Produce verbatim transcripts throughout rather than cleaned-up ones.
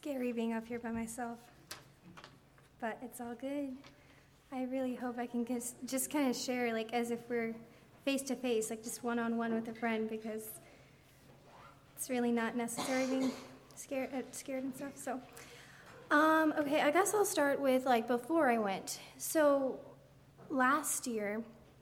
scary being up here by myself, but it's all good. I really hope I can just, just kind of share, like, as if we're face-to-face, like just one-on-one with a friend, because it's really not necessary being scared, uh, scared and stuff. So, um, okay, I guess I'll start with, like, before I went. So, last year,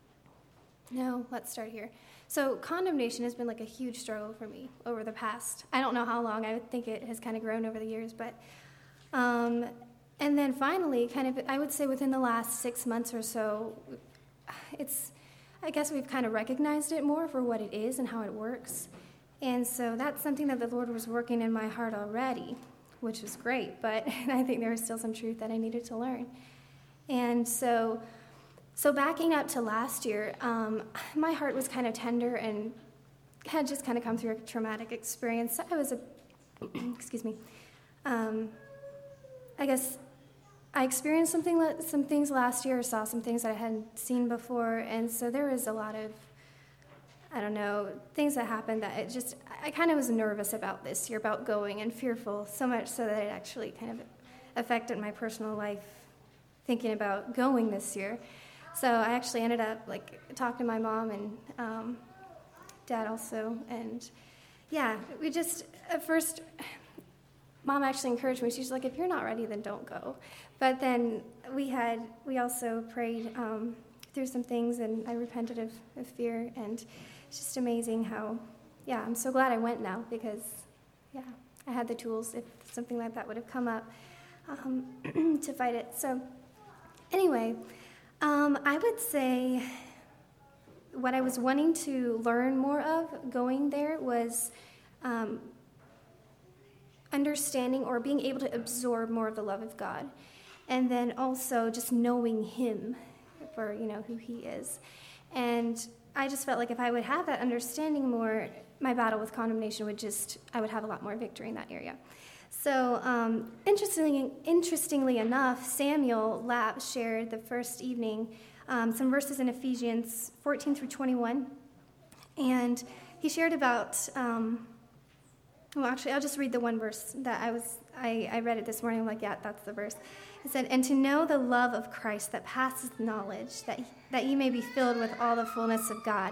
no, let's start here. So, condemnation has been, like, a huge struggle for me over the past, I don't know how long, I think it has kind of grown over the years, but, um, and then finally, kind of, I would say within the last six months or so, it's, I guess we've kind of recognized it more for what it is and how it works. And so that's something that the Lord was working in my heart already, which was great, but I think there was still some truth that I needed to learn. And so, so backing up to last year, um, my heart was kind of tender and had just kind of come through a traumatic experience. I was a, excuse me, um, I guess I experienced something, some things last year, saw some things that I hadn't seen before, and so there was a lot of, I don't know, things that happened that it just, I kind of was nervous about this year, about going, and fearful, so much so that it actually kind of affected my personal life, thinking about going this year. So I actually ended up, like, talking to my mom and um, dad also, and yeah, we just, at first, Mom actually encouraged me. She's like, if you're not ready, then don't go. But then we had, we also prayed um, through some things, and I repented of, of fear, and it's just amazing how, yeah, I'm so glad I went now, because, yeah, I had the tools if something like that would have come up um, to fight it. So anyway, um, I would say what I was wanting to learn more of going there was um, understanding or being able to absorb more of the love of God, and then also just knowing Him for, you know, who He is. And I just felt like if I would have that understanding more, my battle with condemnation would just, I would have a lot more victory in that area. So um, interestingly, interestingly enough, Samuel Lapp shared the first evening um, some verses in Ephesians fourteen through twenty-one, and he shared about, um, well, actually, I'll just read the one verse that I was, I, I read it this morning. I'm like, yeah, that's the verse. It said, and to know the love of Christ that passes knowledge, that that you may be filled with all the fullness of God.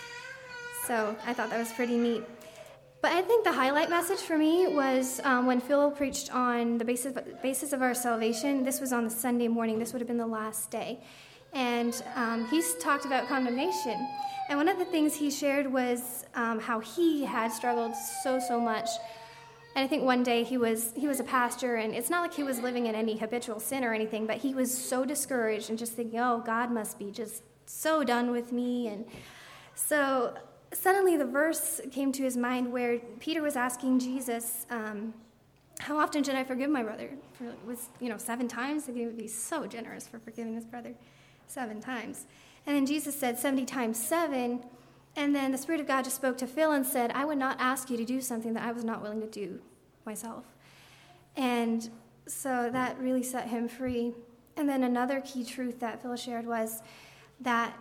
So I thought that was pretty neat. But I think the highlight message for me was um, when Phil preached on the basis, basis of our salvation. This was on the Sunday morning. This would have been the last day. And um, he's talked about condemnation. And one of the things he shared was um, how he had struggled so, so much. And I think one day he was he was a pastor, and it's not like he was living in any habitual sin or anything, but he was so discouraged and just thinking, oh, God must be just so done with me. And so suddenly the verse came to his mind where Peter was asking Jesus, um, how often should I forgive my brother? For, it was, you know, seven times? He would be so generous for forgiving his brother seven times. And then Jesus said seventy times seven, and then the Spirit of God just spoke to Phil and said, I would not ask you to do something that I was not willing to do myself. And so that really set him free. And then another key truth that Phil shared was that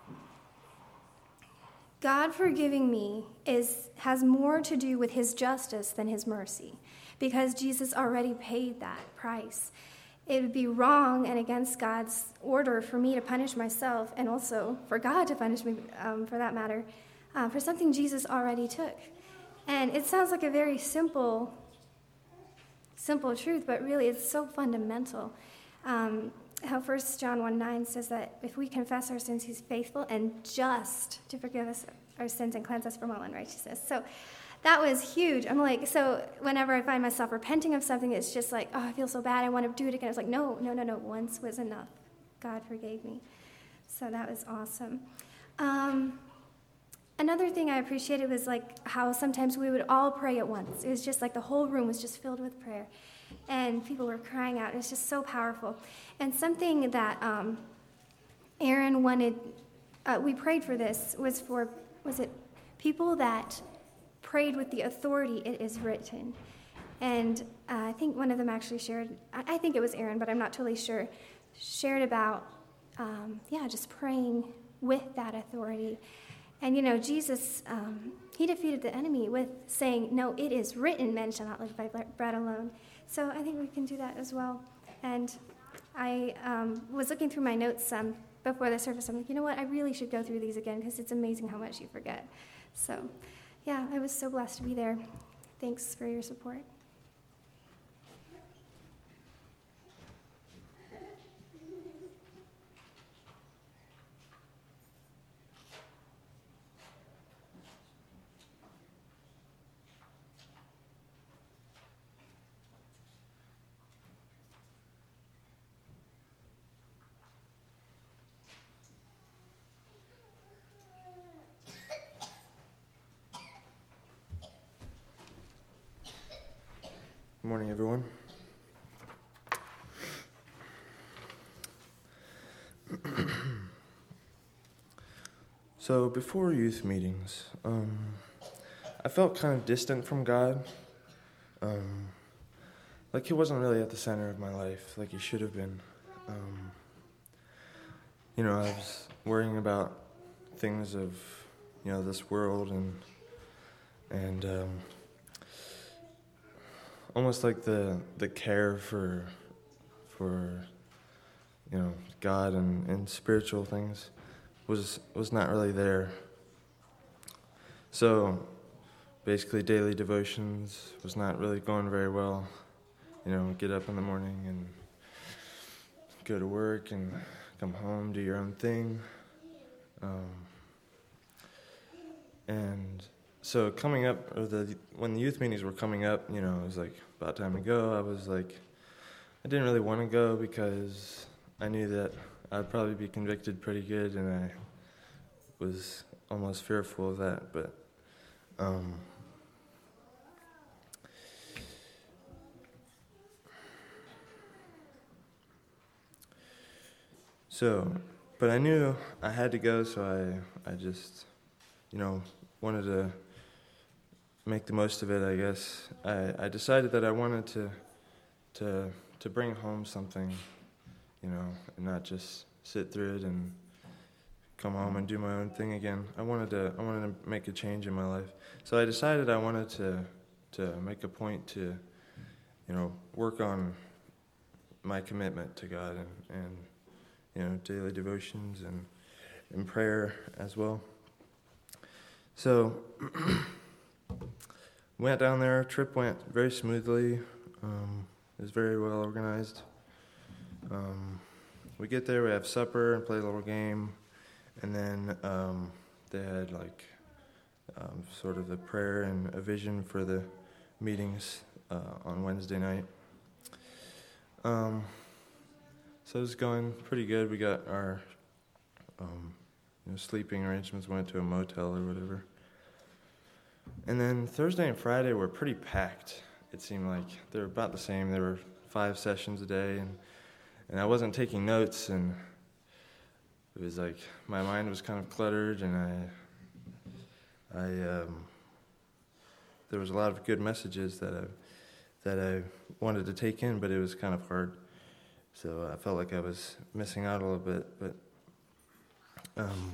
God forgiving me is has more to do with His justice than His mercy, because Jesus already paid that price. It would be wrong and against God's order for me to punish myself, and also for God to punish me, um, for that matter, uh, for something Jesus already took. And it sounds like a very simple, simple truth, but really it's so fundamental. Um, how First John one nine says that if we confess our sins, He's faithful and just to forgive us our sins and cleanse us from all unrighteousness. So that was huge. I'm like, so whenever I find myself repenting of something, it's just like, oh, I feel so bad, I want to do it again. It's like, no, no, no, no, once was enough. God forgave me. So that was awesome. Um, another thing I appreciated was like how sometimes we would all pray at once. It was just like the whole room was just filled with prayer, and people were crying out. It was just so powerful. And something that um, Aaron wanted, uh, we prayed for this, was for, was it people that prayed with the authority it is written. And uh, I think one of them actually shared, I, I think it was Aaron, but I'm not totally sure, shared about, um, yeah, just praying with that authority. And, you know, Jesus, um, he defeated the enemy with saying, no, it is written, men shall not live by bread alone. So I think we can do that as well. And I um, was looking through my notes um, before the service. I'm like, you know what? I really should go through these again because it's amazing how much you forget. So, yeah, I was so blessed to be there. Thanks for your support. Good morning, everyone. So before youth meetings, um, I felt kind of distant from God. Um, like he wasn't really at the center of my life, like he should have been. Um, you know, I was worrying about things of, you know, this world and and. Um, Almost like the the care for for you know God and, and spiritual things was was not really there. So basically daily devotions was not really going very well. You know, get up in the morning and go to work and come home, do your own thing. Um, and So coming up, or the when the youth meetings were coming up, you know, it was like about time to go. I was like, I didn't really want to go because I knew that I'd probably be convicted pretty good, and I was almost fearful of that. But um, so, but I knew I had to go, so I I just, you know, wanted to make the most of it, I guess. I, I decided that I wanted to to to bring home something, you know, and not just sit through it and come home and do my own thing again. I wanted to I wanted to make a change in my life. So I decided I wanted to to make a point to, you know, work on my commitment to God and, and you know, daily devotions and, and prayer as well. So went down there. Trip went very smoothly. Um, it was very well organized. Um, we get there, we have supper and play a little game, and then um, they had like um, sort of the prayer and a vision for the meetings uh, on Wednesday night. Um, so it was going pretty good. We got our um, you know, sleeping arrangements. Went to a motel or whatever. And then Thursday and Friday were pretty packed. It seemed like they were about the same. There were five sessions a day, and and I wasn't taking notes, and it was like my mind was kind of cluttered, and I, I, um, there was a lot of good messages that I, that I wanted to take in, but it was kind of hard. So I felt like I was missing out a little bit, but. Um,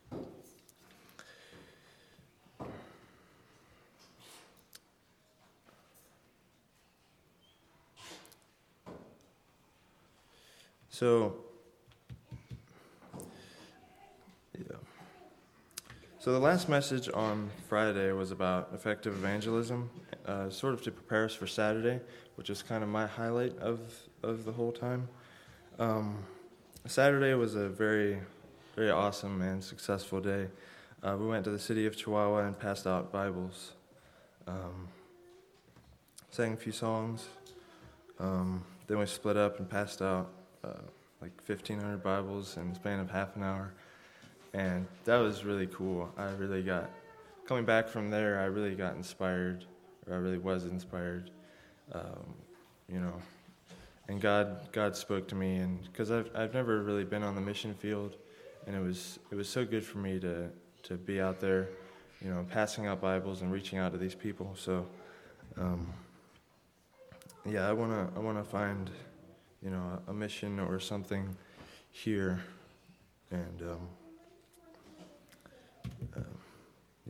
So, yeah. So the last message on Friday was about effective evangelism, uh, sort of to prepare us for Saturday, which is kind of my highlight of, of the whole time. Um, Saturday was a very, very awesome and successful day. Uh, we went to the city of Chihuahua and passed out Bibles, um, sang a few songs, um, then we split up and passed out Uh, like fifteen hundred Bibles in the span of half an hour, and that was really cool. I really got, coming back from there, I really got inspired, or I really was inspired, um, you know, and God God spoke to me, and because I've I've never really been on the mission field, and it was it was so good for me to to be out there, you know, passing out Bibles and reaching out to these people. So, um, yeah, I wanna I wanna find, you know, a mission or something here, and um, uh,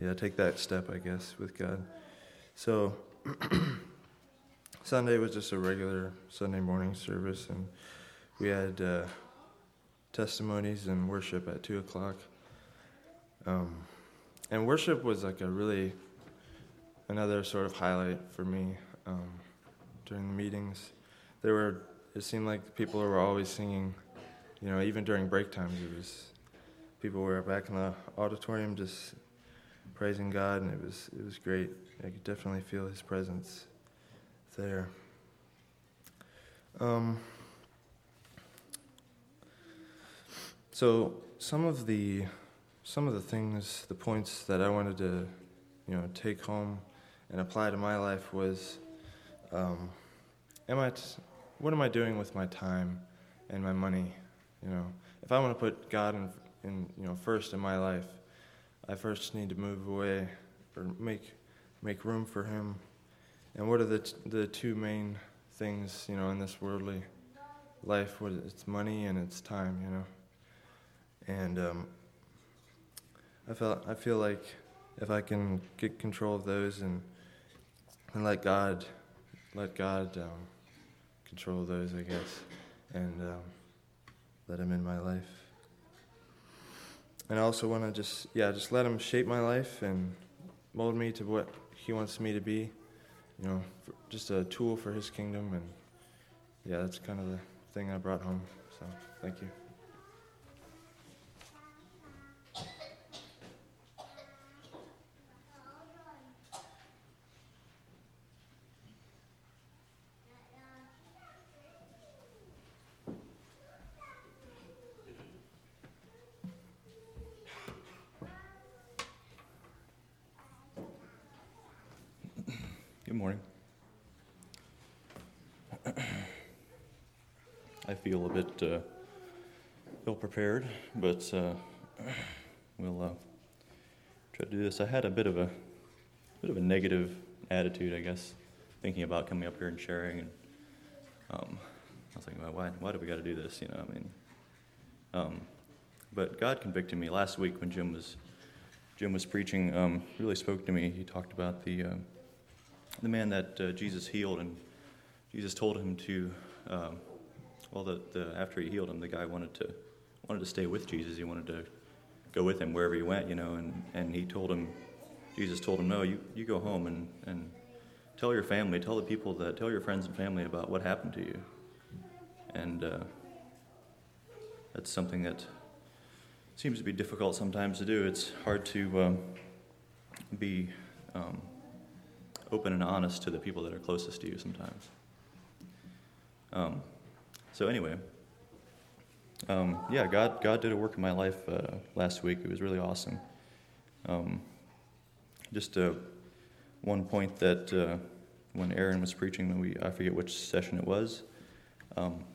yeah, take that step, I guess, with God. So Sunday was just a regular Sunday morning service, and we had uh, testimonies and worship at two o'clock. Um, and worship was like a really, another sort of highlight for me um, during the meetings. There were, it seemed like people were always singing, you know, even during break times, it was, people were back in the auditorium just praising God, and it was it was great. I could definitely feel His presence there. Um, so some of the some of the things, the points that I wanted to, you know, take home and apply to my life was, um, am I, t- what am I doing with my time and my money? You know, if I want to put God in, in, you know, first in my life, I first need to move away or make make room for Him. And what are the t- the two main things, you know, in this worldly life? What it's money and it's time, you know. And um, I felt I feel like if I can get control of those and and let God let God um, control those, I guess, and um, let Him in my life. And I also want to just, yeah, just let Him shape my life and mold me to what He wants me to be, you know, for just a tool for His kingdom. And, yeah, that's kind of the thing I brought home. So, thank you. Good morning. I feel a bit uh, ill-prepared, but uh, we'll uh, try to do this. I had a bit of a bit of a negative attitude, I guess, thinking about coming up here and sharing. And um, I was thinking about why why do we got to do this? You know, I mean, um, but God convicted me last week when Jim was Jim was preaching. Um, really spoke to me. He talked about the uh, the man that uh, Jesus healed, and Jesus told him to, um, well, the, the after he healed him, the guy wanted to wanted to stay with Jesus. He wanted to go with him wherever he went, you know, and, and he told him, Jesus told him, no, you, you go home and, and tell your family, tell the people, that tell your friends and family about what happened to you. And uh, that's something that seems to be difficult sometimes to do. It's hard to um, be um, open and honest to the people that are closest to you sometimes. Um, so anyway, um, yeah, God God did a work in my life uh, last week. It was really awesome. Um, just uh, one point that uh, when Aaron was preaching, we I forget which session it was, um,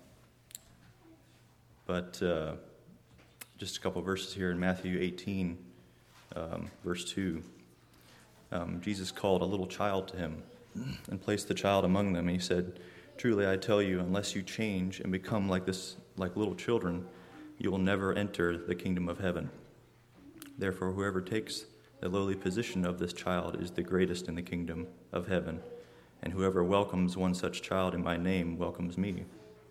but uh, just a couple verses here in Matthew eighteen, um, verse two. Um, Jesus called a little child to him and placed the child among them. And he said, truly, I tell you, unless you change and become like this, like little children, you will never enter the kingdom of heaven. Therefore, whoever takes the lowly position of this child is the greatest in the kingdom of heaven. And whoever welcomes one such child in my name welcomes me.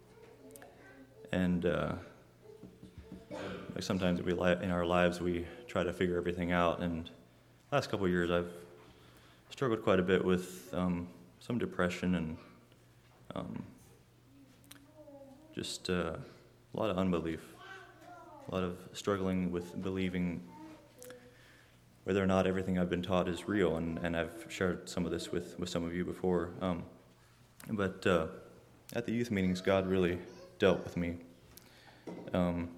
And uh, like sometimes we li- in our lives, we try to figure everything out. And last couple of years, I've struggled quite a bit with um, some depression and um, just uh, a lot of unbelief, a lot of struggling with believing whether or not everything I've been taught is real, and, and I've shared some of this with, with some of you before. Um, but uh, at the youth meetings, God really dealt with me. Um,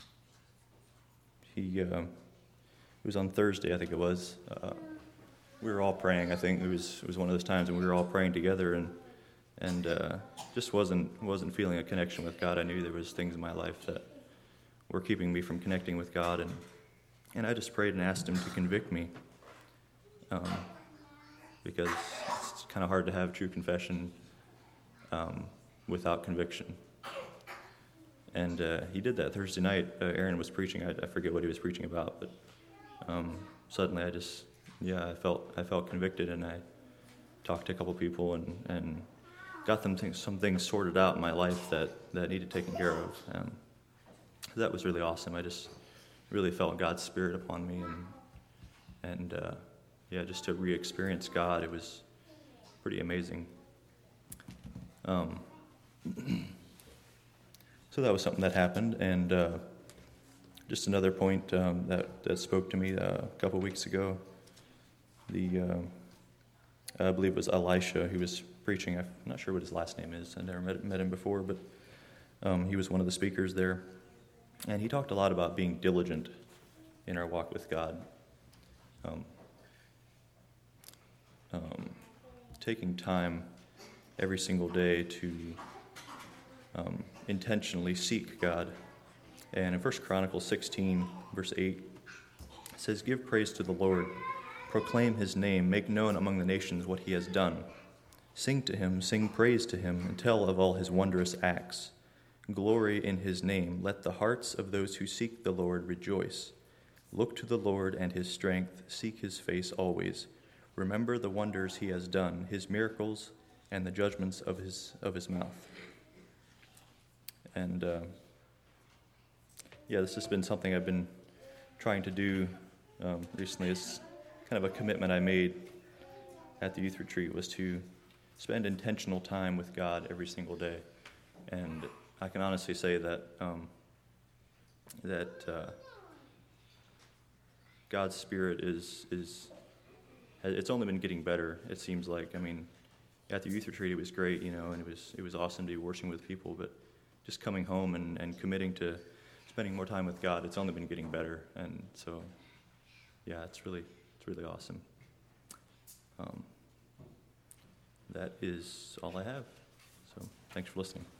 he, uh, it was on Thursday, I think it was. Uh, we were all praying. I think it was it was one of those times when we were all praying together, and and uh, just wasn't wasn't feeling a connection with God. I knew there was things in my life that were keeping me from connecting with God, and and I just prayed and asked Him to convict me, um, because it's kind of hard to have true confession um, without conviction. And uh, He did that Thursday night. Uh, Aaron was preaching. I, I forget what he was preaching about, but um, suddenly I just yeah, I felt I felt convicted, and I talked to a couple people and, and got them things, some things sorted out in my life that, that needed taken care of. Um, that was really awesome. I just really felt God's Spirit upon me, and and uh, yeah, just to re-experience God, it was pretty amazing. Um, so that was something that happened, and uh, just another point um, that that spoke to me uh, a couple weeks ago. The uh, I believe it was Elisha who was preaching. I'm not sure what his last name is. I never met, met him before, but um, he was one of the speakers there. And he talked a lot about being diligent in our walk with God. Um, um, taking time every single day to um, intentionally seek God. And in First Chronicles sixteen, verse eight, it says, "Give praise to the Lord. Proclaim his name, make known among the nations what he has done. Sing to him, sing praise to him, and tell of all his wondrous acts. Glory in his name. Let the hearts of those who seek the Lord rejoice. Look to the Lord and his strength, seek his face always. Remember the wonders he has done, his miracles, and the judgments of his of his mouth." And uh, yeah, this has been something I've been trying to do um, recently. It's kind of a commitment I made at the youth retreat, was to spend intentional time with God every single day. And I can honestly say that um, that uh, God's Spirit is is it's only been getting better. It seems like. I mean, at the youth retreat it was great, you know, and it was it was awesome to be worshiping with people. But just coming home and, and committing to spending more time with God, it's only been getting better. And so, yeah, it's really. Really awesome. Um, that is all I have. So thanks for listening.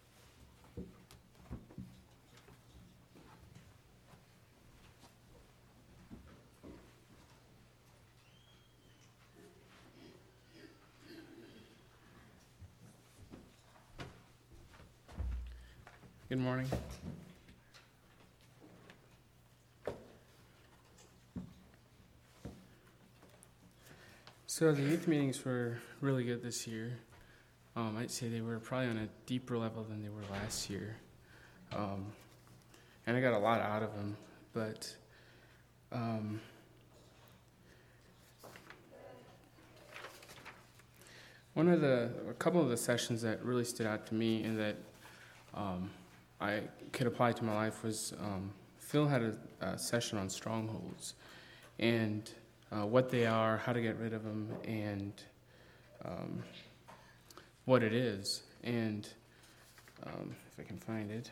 Good morning. So the youth meetings were really good this year. Um, I'd say they were probably on a deeper level than they were last year. Um, and I got a lot out of them, but um, one of the, a couple of the sessions that really stood out to me and that um, I could apply to my life was um, Phil had a, a session on strongholds, and Uh, what they are, how to get rid of them, and um, what it is. And um, if I can find it,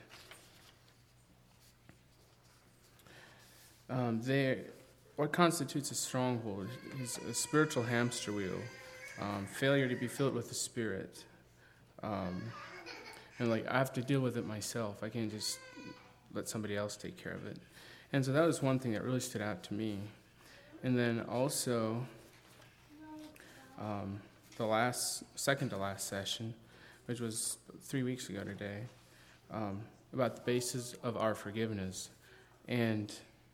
um, they, what constitutes a stronghold is a spiritual hamster wheel, um, failure to be filled with the Spirit. Um, and like, I have to deal with it myself. I can't just let somebody else take care of it. And so that was one thing that really stood out to me. And then also, um, the last, second to last session, which was three weeks ago today, um, about the basis of our forgiveness. And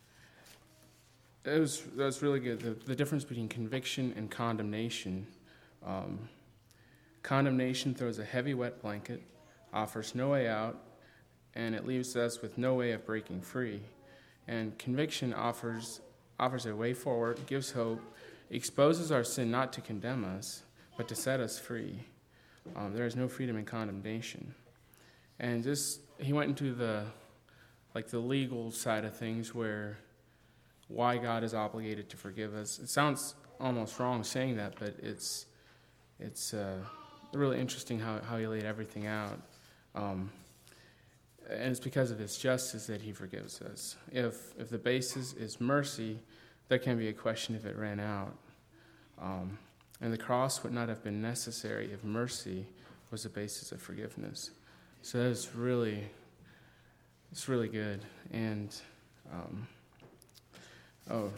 it was, that was really good. The, the difference between conviction and condemnation. Um, condemnation throws a heavy wet blanket, offers no way out, and it leaves us with no way of breaking free. And conviction offers offers a way forward, gives hope, exposes our sin not to condemn us, but to set us free. Um, there is no freedom in condemnation. And just, he went into the, like the legal side of things, where why God is obligated to forgive us. It sounds almost wrong saying that, but it's it's uh, really interesting how, how he laid everything out. Um, and it's because of his justice that he forgives us. If if the basis is mercy, there can be a question if it ran out. Um, and the cross would not have been necessary if mercy was the basis of forgiveness. So that's really, it's really good. And, um, oh,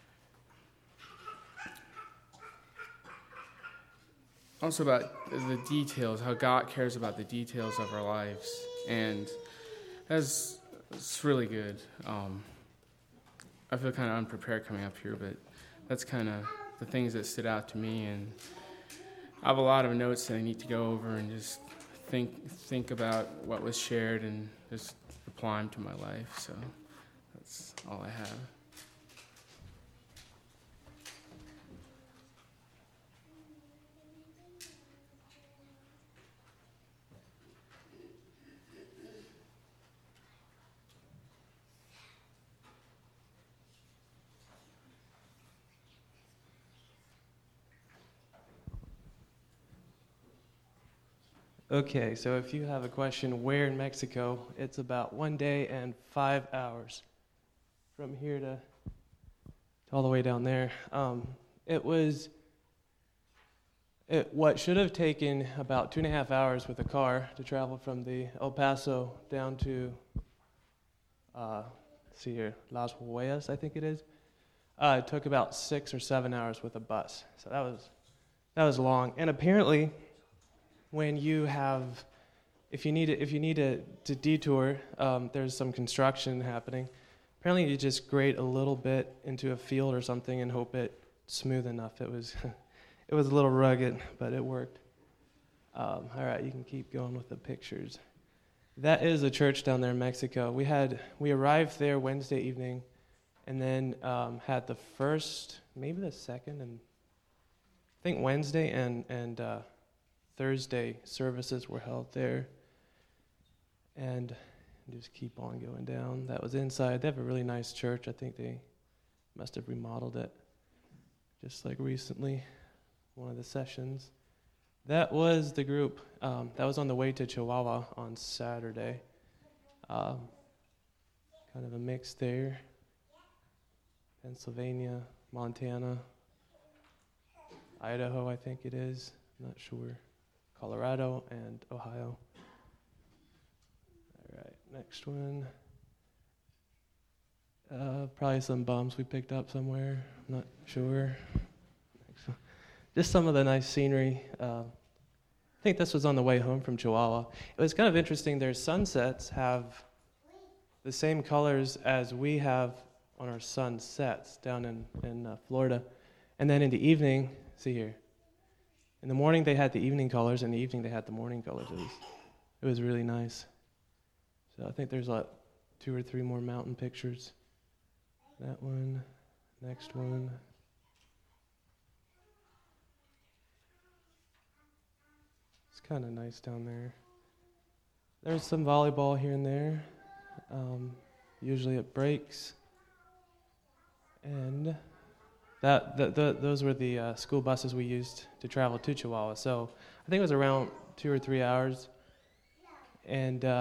also about the details, how God cares about the details of our lives. And that's, it's really good. Um, I feel kind of unprepared coming up here, but that's kind of the things that stood out to me, and I have a lot of notes that I need to go over and just think think about what was shared and just apply them to my life. So that's all I have. Okay, so if you have a question, where in Mexico, it's about one day and five hours from here to, to all the way down there. Um, it was it, what should have taken about two and a half hours with a car to travel from the El Paso down to, uh, let's see here, Las Huellas, I think it is. Uh, it took about six or seven hours with a bus. So that was that was long. And apparently, when you have, if you need, if you need to, to detour, um, there's some construction happening. Apparently, you just grate a little bit into a field or something and hope it's smooth enough. It was, it was a little rugged, but it worked. Um, all right, you can keep going with the pictures. That is a church down there in Mexico. We had, we arrived there Wednesday evening, and then um, had the first, maybe the second, and I think Wednesday and and. Uh, Thursday services were held there, and just keep on going down. That was inside. They have a really nice church. I think they must have remodeled it just like recently, one of the sessions. That was the group. Um, that was on the way to Chihuahua on Saturday. Um, kind of a mix there. Pennsylvania, Montana, Idaho, I think it is. Not sure. Colorado and Ohio. All right, next one. Uh, probably some bums we picked up somewhere. I'm not sure. Just some of the nice scenery. Uh, I think this was on the way home from Chihuahua. It was kind of interesting. Their sunsets have the same colors as we have on our sunsets down in, in uh, Florida. And then in the evening, see here, in the morning they had the evening colors, and in the evening they had the morning colors. It was, it was really nice. So I think there's like two or three more mountain pictures. That one, next one. It's kind of nice down there. There's some volleyball here and there. Um, usually it breaks. And that the, the, those were the uh, school buses we used to travel to Chihuahua. So I think it was around two or three hours, and uh,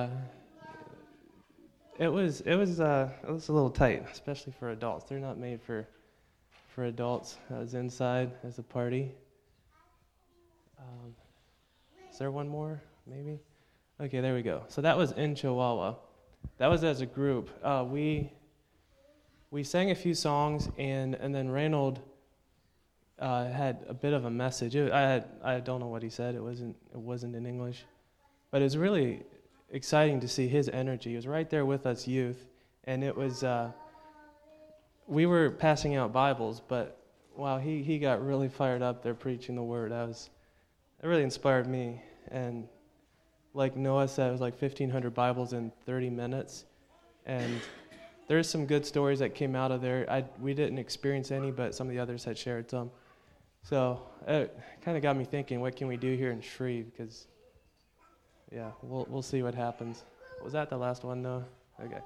it was it was uh, it was a little tight, especially for adults. They're not made for for adults. I was inside as a party. Um, is there one more? Maybe. Okay, there we go. So that was in Chihuahua. That was as a group. Uh, we. We sang a few songs, and, and then Reynold uh, had a bit of a message. It, I had, I don't know what he said. It wasn't it wasn't in English, but it was really exciting to see his energy. He was right there with us youth, and it was. Uh, we were passing out Bibles, but wow, he, he got really fired up there preaching the word. I was, it really inspired me, and like Noah said, it was like fifteen hundred Bibles in thirty minutes, and. There's some good stories that came out of there. I, we didn't experience any, but some of the others had shared some. So it kind of got me thinking, what can we do here in Shreve? Because, yeah, we'll we'll see what happens. Was that the last one, Noah? Okay.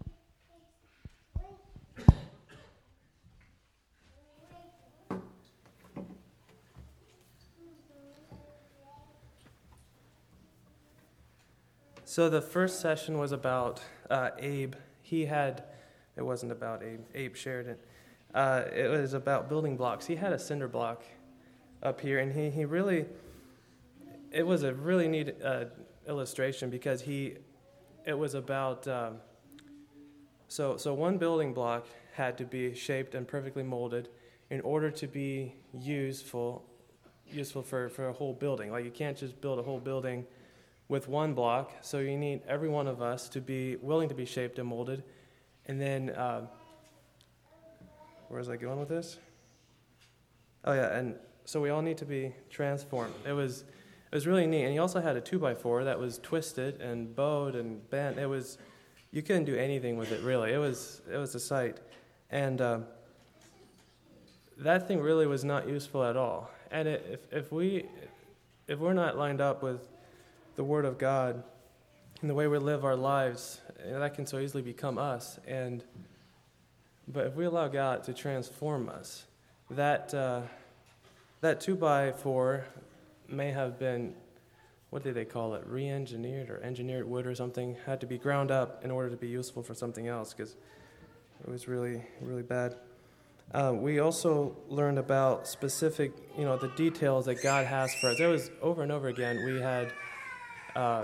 So the first session was about uh, Abe. He had, it wasn't about Abe, Abe shared it. Uh, it was about building blocks. He had a cinder block up here, and he, he really, it was a really neat uh, illustration because he, it was about, um, so so one building block had to be shaped and perfectly molded in order to be useful, useful for, for a whole building. Like you can't just build a whole building with one block, so you need every one of us to be willing to be shaped and molded. And then, uh, where was I going with this? oh yeah, and so we all need to be transformed. It was, it was really neat. And he also had a two by four that was twisted and bowed and bent. It was, you couldn't do anything with it really. It was, it was a sight, and uh, that thing really was not useful at all. And it, if if we, if we're not lined up with the Word of God and the way we live our lives, that can so easily become us. And but if we allow God to transform us, that uh, that two by four may have been, what did they call it, re-engineered or engineered wood or something, had to be ground up in order to be useful for something else because it was really, really bad. Uh, we also learned about specific, you know, the details that God has for us. There was, over and over again, we had, uh,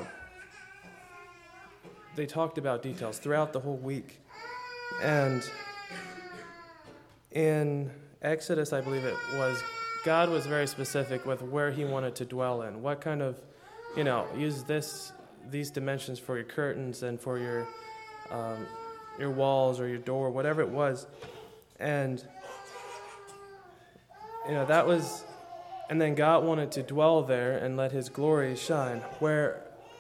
they talked about details throughout the whole week. And in Exodus, I believe it was, God was very specific with where he wanted to dwell in. What kind of, you know, use this, these dimensions for your curtains and for your, um, your walls or your door, whatever it was. And, you know, that was, and then God wanted to dwell there and let his glory shine, where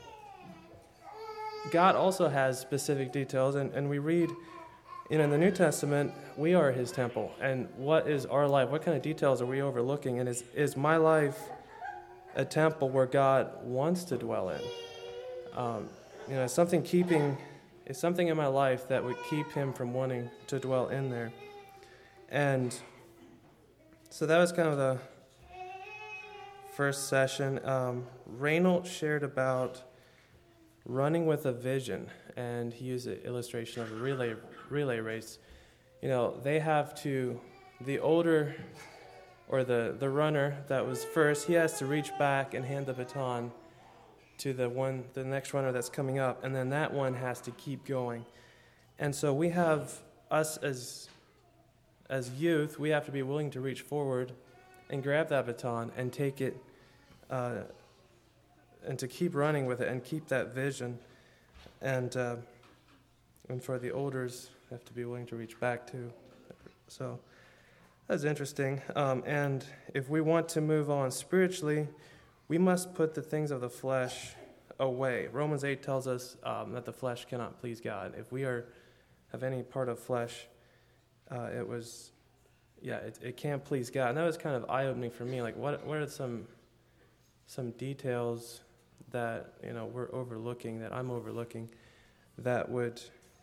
God also has specific details, and, and we read, you know, in the New Testament, we are his temple, and what is our life? What kind of details are we overlooking? And is, is my life a temple where God wants to dwell in? Um, you know, something keeping, is something in my life that would keep him from wanting to dwell in there. And so that was kind of the first session. Um, Reynold shared about running with a vision, and he used an illustration of a relay relay race. You know, they have to, the older or the, the runner that was first, he has to reach back and hand the baton to the one, the next runner that's coming up, and then that one has to keep going. And so we have, us as as youth, we have to be willing to reach forward and grab that baton and take it, uh, and to keep running with it and keep that vision. And uh, and for the elders, have to be willing to reach back too. So that's interesting. Um, and if we want to move on spiritually, we must put the things of the flesh away. Romans eight tells us um, that the flesh cannot please God. If we are have any part of flesh, uh, it was, yeah, it, it can't please God. And that was kind of eye-opening for me. Like, what what are some some details that, you know, we're overlooking, that I'm overlooking, that would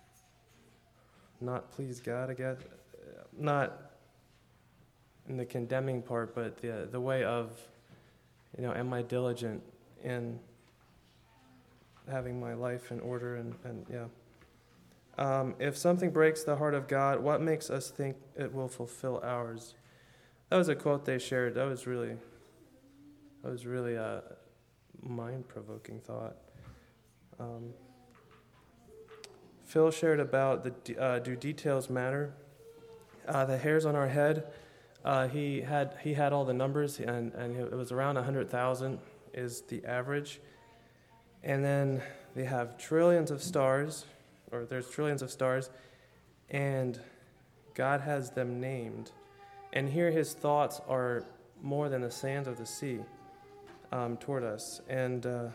not please God, I guess? Not in the condemning part, but the the way of, you know, am I diligent in having my life in order? And, and yeah. Um, if something breaks the heart of God, what makes us think it will fulfill ours? That was a quote they shared. That was really, that was really a mind-provoking thought. Um, Phil shared about the uh, do details matter? Uh, the hairs on our head. Uh, he had he had all the numbers, and, and it was around one hundred thousand is the average. And then they have trillions of stars, or there's trillions of stars, and God has them named. And here his thoughts are more than the sands of the sea um, toward us. And uh,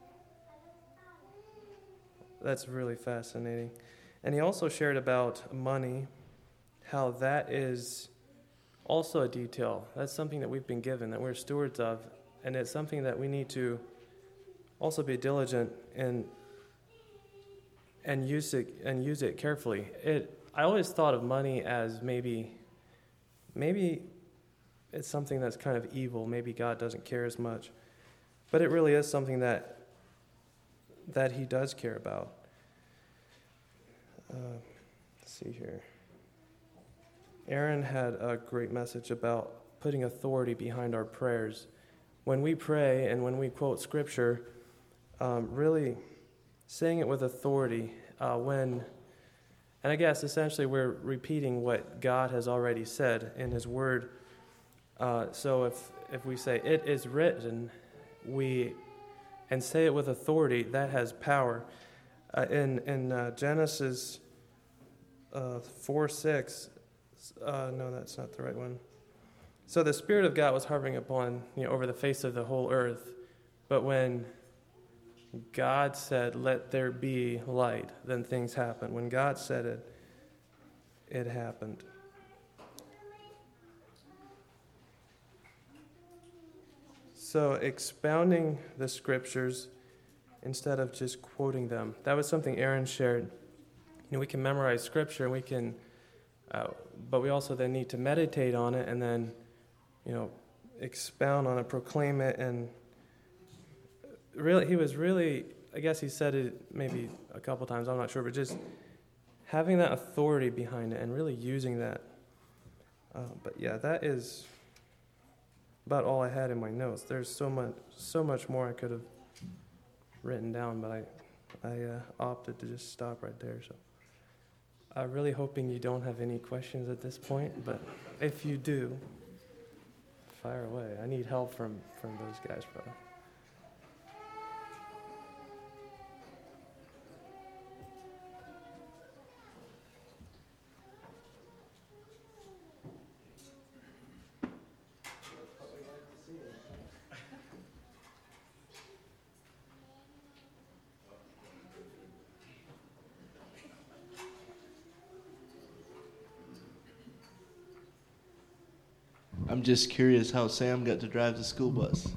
that's really fascinating. And he also shared about money, how that is also a detail. That's something that we've been given, that we're stewards of, and it's something that we need to also be diligent in and use it and use it carefully. It I always thought of money as maybe maybe it's something that's kind of evil. Maybe God doesn't care as much, but it really is something that that He does care about. Uh, let's see here. Aaron had a great message about putting authority behind our prayers. When we pray and when we quote Scripture, um, really saying it with authority, uh, when, and I guess essentially we're repeating what God has already said in His Word. Uh, so if if we say, it is written, we, and say it with authority, that has power. Uh, in in uh, Genesis uh, four six, uh, no, that's not the right one. So the Spirit of God was hovering upon, you know, over the face of the whole earth. But when God said, "Let there be light," then things happened. When God said it, it happened. So expounding the scriptures instead of just quoting them. That was something Aaron shared. You know, we can memorize scripture, and we can, uh, but we also then need to meditate on it and then, you know, expound on it, proclaim it, and really, he was really, I guess he said it maybe a couple times, I'm not sure, but just having that authority behind it and really using that. Uh, but yeah, that is about all I had in my notes. There's so much, so much more I could have written down, but I, I uh, opted to just stop right there. So I'm really hoping you don't have any questions at this point, but if you do, fire away. I need help from, from those guys, brother. I'm just curious how Sam got to drive the school bus.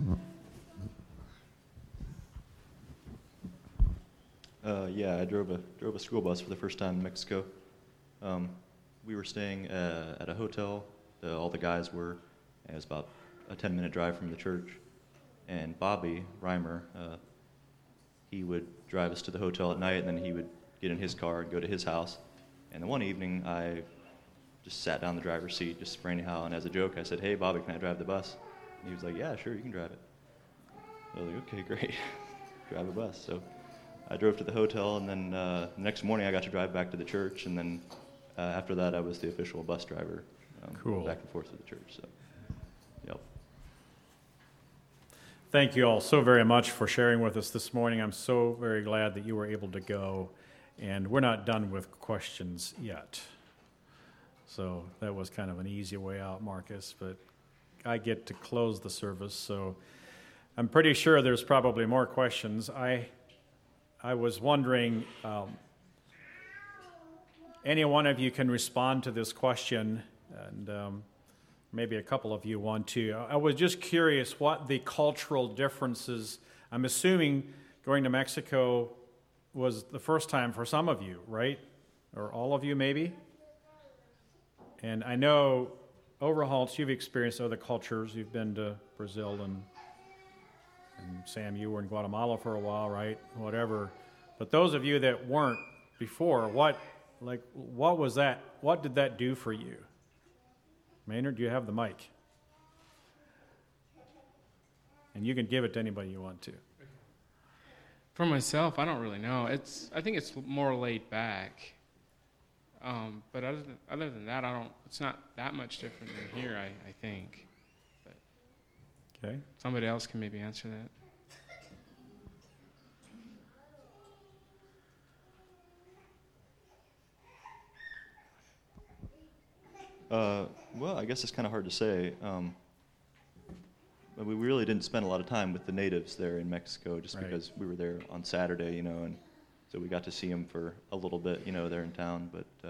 Uh, yeah, I drove a drove a school bus for the first time in Mexico. Um, we were staying uh, at a hotel. The, all the guys were. And it was about a ten minute drive from the church. And Bobby Reimer, uh, he would drive us to the hotel at night, and then he would get in his car and go to his house. And then one evening, I just sat down in the driver's seat, just for anyhow, and as a joke, I said, "Hey, Bobby, can I drive the bus?" And he was like, "Yeah, sure, you can drive it." I was like, "Okay, great, drive a bus." So I drove to the hotel, and then uh, the next morning I got to drive back to the church, and then uh, after that I was the official bus driver, um, Cool. back and forth to the church. So, yep. Thank you all so very much for sharing with us this morning. I'm so very glad that you were able to go, and we're not done with questions yet. So that was kind of an easy way out, Marcus, but I get to close the service, so I'm pretty sure there's probably more questions. I I was wondering, um, any one of you can respond to this question, and um, maybe a couple of you want to. I was just curious what the cultural differences, I'm assuming going to Mexico was the first time for some of you, right? Or all of you maybe? And I know, Overholtz, you've experienced other cultures. You've been to Brazil, and, and Sam, you were in Guatemala for a while, right? Whatever. But those of you that weren't before, what, like, what was that? What did that do for you? Maynard, do you have the mic? And you can give it to anybody you want to. For myself, I don't really know. It's I think it's more laid back. Um, but other than, other than that, I don't. It's not that much different than here, I, I think. But Okay. somebody else can maybe answer that. Uh, well, I guess it's kind of hard to say. Um, but we really didn't spend a lot of time with the natives there in Mexico, just Right. because we were there on Saturday, you know, and so we got to see them for a little bit, you know, there in town. But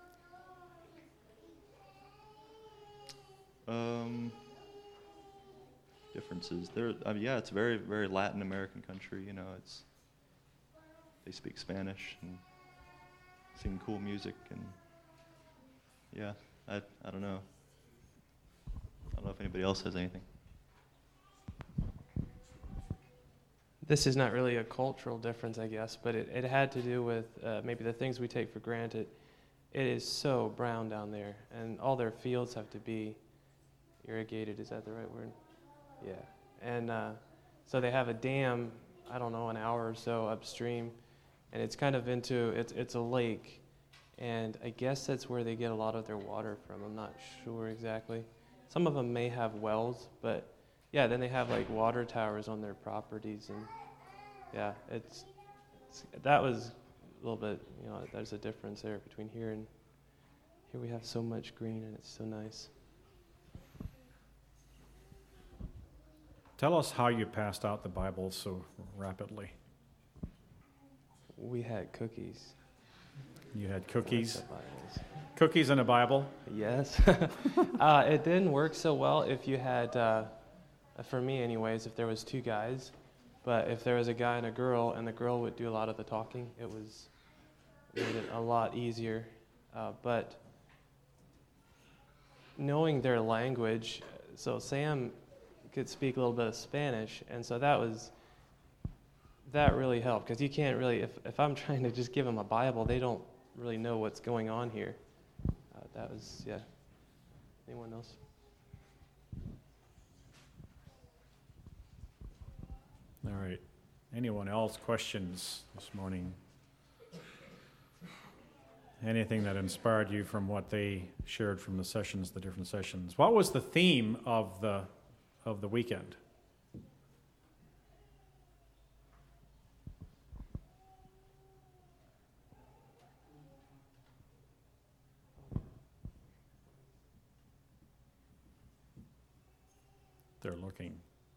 uh, um, differences there. I mean, yeah, it's a very, very Latin American country. You know, it's they speak Spanish and sing cool music, and yeah. I I don't know. I don't know if anybody else has anything. This is not really a cultural difference, I guess, but it, it had to do with uh, maybe the things we take for granted. It is so brown down there, and all their fields have to be irrigated. Is that the right word? Yeah. And uh, so they have a dam, I don't know, an hour or so upstream, and it's kind of into, it's, it's a lake. And I guess that's where they get a lot of their water from. I'm not sure exactly. Some of them may have wells, but yeah, then they have like water towers on their properties, and yeah, it's, it's that was a little bit, you know, there's a difference there between here and here. We have so much green, and it's so nice. Tell us how you passed out the Bible so rapidly. We had cookies. You had cookies, Lots of Bibles. cookies and a Bible. Yes. uh, it didn't work so well if you had, uh, for me anyways, if there was two guys. But if there was a guy and a girl, and the girl would do a lot of the talking, it was made it a lot easier. Uh, but knowing their language, so Sam could speak a little bit of Spanish, and so that was that really helped, because you can't really, if, if I'm trying to just give them a Bible, they don't really know what's going on here. Uh, that was, yeah. Anyone else? All right. Anyone else questions this morning? Anything that inspired you from what they shared from the sessions, the different sessions? What was the theme of the of the weekend? They're looking.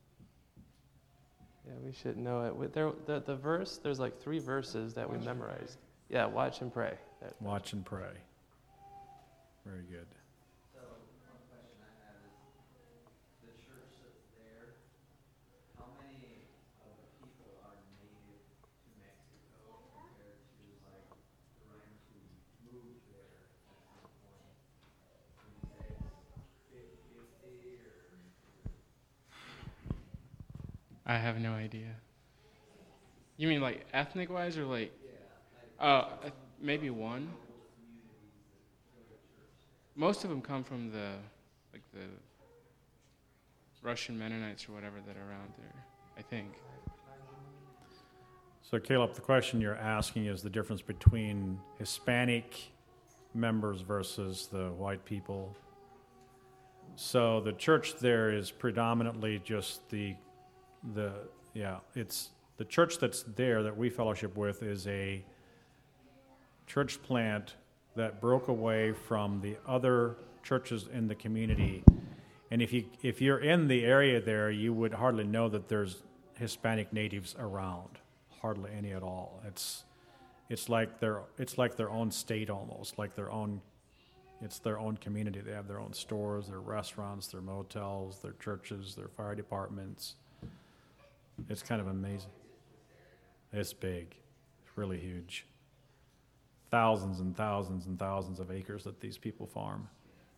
Yeah, we should know it. With there, the, the verse, there's like three verses that we memorized. Yeah, watch and pray. That, Watch and pray. Very good. So one question I have is, the church that's there, how many of the people are native to Mexico compared to like the Rhymers who moved there at some point? Would you say it's fifty-fifty or? I have no idea. You mean like ethnic wise or like? Yeah, Uh, uh, maybe one. Most of them come from the, like the Russian Mennonites or whatever that are around there, I think. So Caleb, the question you're asking is the difference between Hispanic members versus the white people. So the church there is predominantly just the, the yeah, it's the church that's there that we fellowship with is a church plant that broke away from the other churches in the community. And if you if you're in the area there, you would hardly know that there's Hispanic natives around, hardly any at all. It's it's like their it's like their own state almost, like their own. It's their own community. They have their own stores, their restaurants, their motels, their churches, their fire departments. It's kind of amazing. It's big. It's really huge. Thousands and thousands and thousands of acres that these people farm.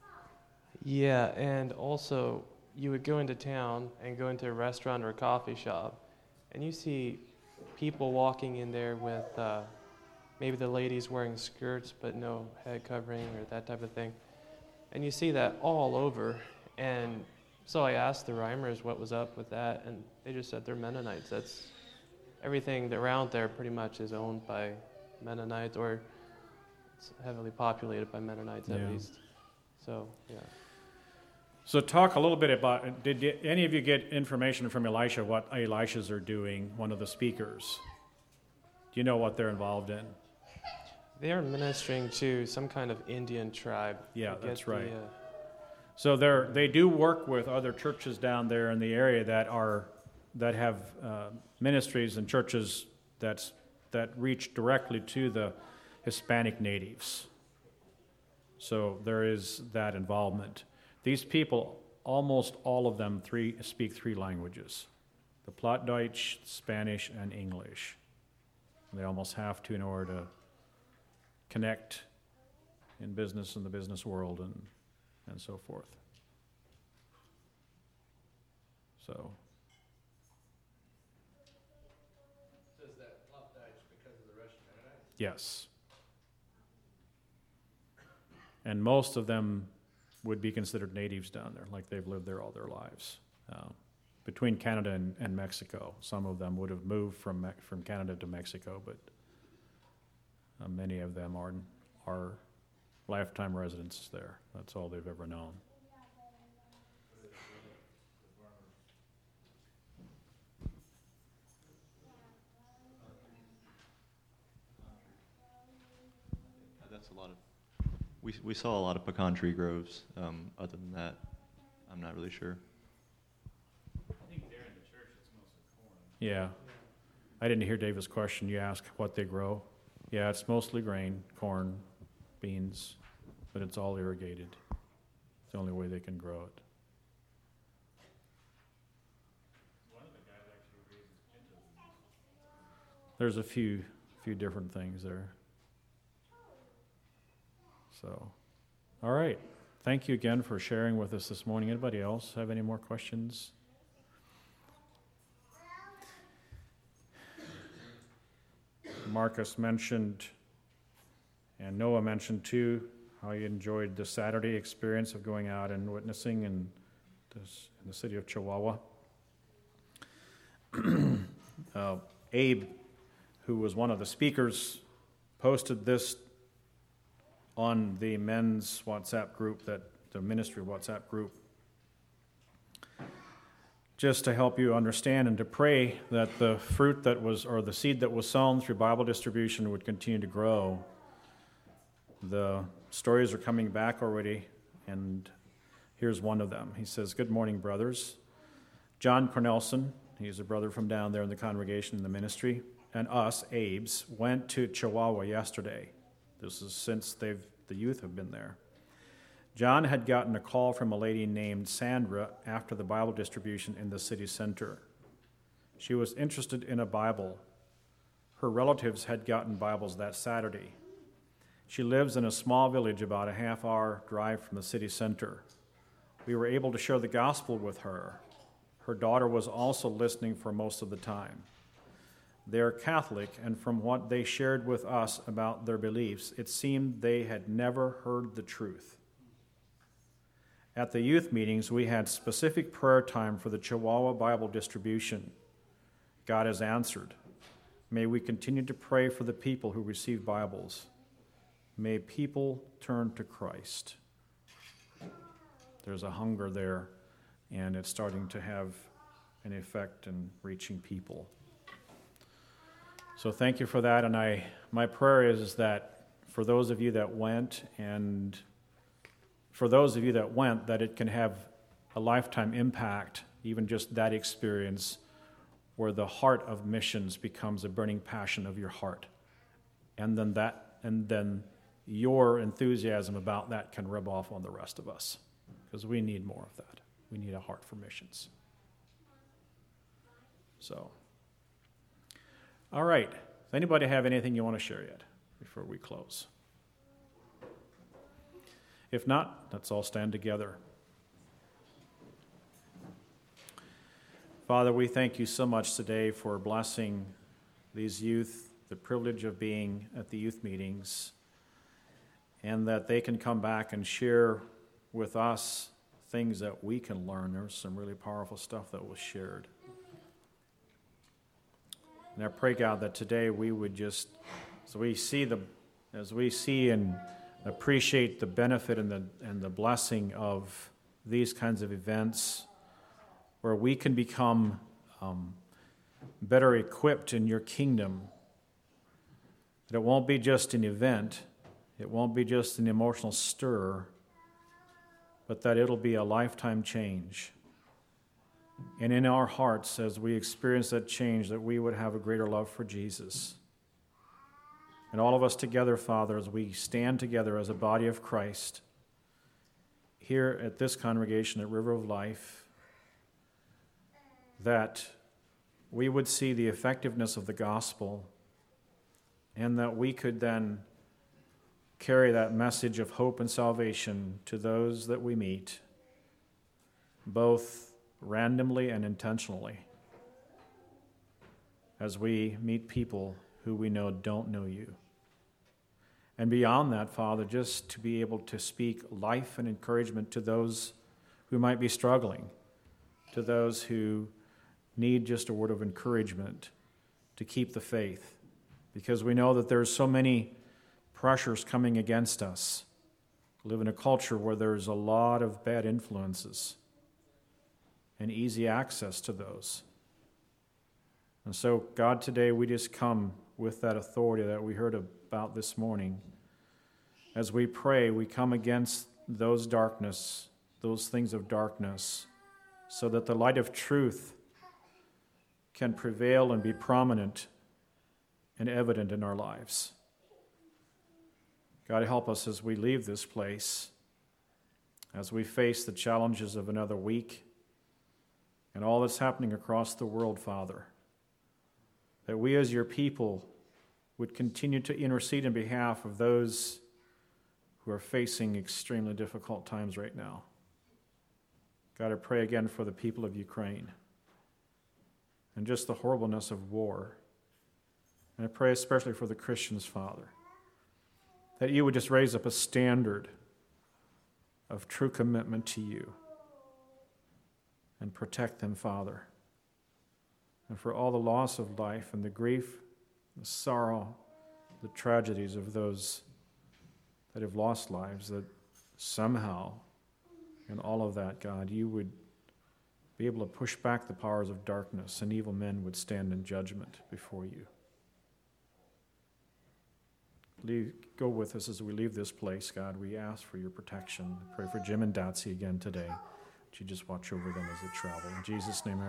Yeah, and also you would go into town and go into a restaurant or a coffee shop, and you see people walking in there with uh, maybe the ladies wearing skirts but no head covering or that type of thing. And you see that all over. And so I asked the Rhymers what was up with that, and they just said they're Mennonites. That's everything around there pretty much is owned by Mennonites, or it's heavily populated by Mennonites at Yeah. least. So, yeah. So talk a little bit about, did y- any of you get information from Elisha, what Elishas are doing, one of the speakers? Do you know what they're involved in? They are ministering to some kind of Indian tribe. Yeah, I get that's the, right. uh, So they're, they do work with other churches down there in the area that are, that have uh, ministries and churches that's, that reach directly to the Hispanic natives. So there is that involvement. These people, almost all of them, three speak three languages: the Plattdeutsch, Spanish, and English. They almost have to in order to connect in business in the business world and and so forth. So. So is that Plattdeutsch because of the Russian Mennonites? Yes. And most of them would be considered natives down there, like they've lived there all their lives. Uh, between Canada and, and Mexico, some of them would have moved from Me- from Canada to Mexico, but uh, many of them are are lifetime residents there. That's all they've ever known. That's a lot of. We we saw a lot of pecan tree groves. Um, other than that, I'm not really sure. I think they're in the Yeah. I didn't hear David's question. You asked what they grow. Yeah, it's mostly grain, corn, beans, but it's all irrigated. It's the only way they can grow it. There's a few few different things there. So, all right. Thank you again for sharing with us this morning. Anybody else have any more questions? Marcus mentioned, and Noah mentioned too, how you enjoyed the Saturday experience of going out and witnessing in, this, in the city of Chihuahua. uh, Abe, who was one of the speakers, posted this on the men's WhatsApp group, that the ministry WhatsApp group, just to help you understand and to pray that the fruit that was, or the seed that was sown through Bible distribution would continue to grow. The stories are coming back already, and here's one of them. He says, "Good morning, brothers. John Cornelson," he's a brother from down there in the congregation in the ministry, "and us, Abes, went to Chihuahua yesterday." This is since they've the youth have been there. "John had gotten a call from a lady named Sandra after the Bible distribution in the city center. She was interested in a Bible. Her relatives had gotten Bibles that Saturday. She lives in a small village about a half-hour drive from the city center. We were able to share the gospel with her. Her daughter was also listening for most of the time. They're Catholic, and from what they shared with us about their beliefs, it seemed they had never heard the truth. At the youth meetings, we had specific prayer time for the Chihuahua Bible distribution. God has answered. May we continue to pray for the people who receive Bibles. May people turn to Christ." There's a hunger there, and it's starting to have an effect in reaching people. So thank you for that, and I my prayer is that for those of you that went, and for those of you that went, that it can have a lifetime impact, even just that experience, where the heart of missions becomes a burning passion of your heart, and then that, and then your enthusiasm about that can rub off on the rest of us, because we need more of that. We need a heart for missions. So, all right. Does anybody have anything you want to share yet before we close? If not, let's all stand together. Father, we thank you so much today for blessing these youth, the privilege of being at the youth meetings, and that they can come back and share with us things that we can learn. There's some really powerful stuff that was shared. And I pray, God, that today we would just, as we see the, as we see and appreciate the benefit and the and the blessing of these kinds of events, where we can become um, better equipped in your kingdom. That it won't be just an event, it won't be just an emotional stir, but that it'll be a lifetime change. And in our hearts, as we experience that change, that we would have a greater love for Jesus. And all of us together, Father, as we stand together as a body of Christ here at this congregation at River of Life, that we would see the effectiveness of the gospel, and that we could then carry that message of hope and salvation to those that we meet, both randomly and intentionally, as we meet people who we know don't know you. And beyond that, Father, just to be able to speak life and encouragement to those who might be struggling, to those who need just a word of encouragement to keep the faith, because we know that there's so many pressures coming against us. We live in a culture where there's a lot of bad influences and easy access to those. And so, God, today we just come with that authority that we heard about this morning. As we pray, we come against those darkness, those things of darkness, so that the light of truth can prevail and be prominent and evident in our lives. God, help us as we leave this place, as we face the challenges of another week and all that's happening across the world, Father, that we as your people would continue to intercede in behalf of those who are facing extremely difficult times right now. God, I pray again for the people of Ukraine and just the horribleness of war. And I pray especially for the Christians, Father, that you would just raise up a standard of true commitment to you and protect them, Father. And for all the loss of life and the grief, the sorrow, the tragedies of those that have lost lives, that somehow in all of that, God, you would be able to push back the powers of darkness and evil men would stand in judgment before you. Leave, go with us as we leave this place, God. We ask for your protection. I pray for Jim and Datsy again today. Would you just watch over them as they travel. In Jesus' name I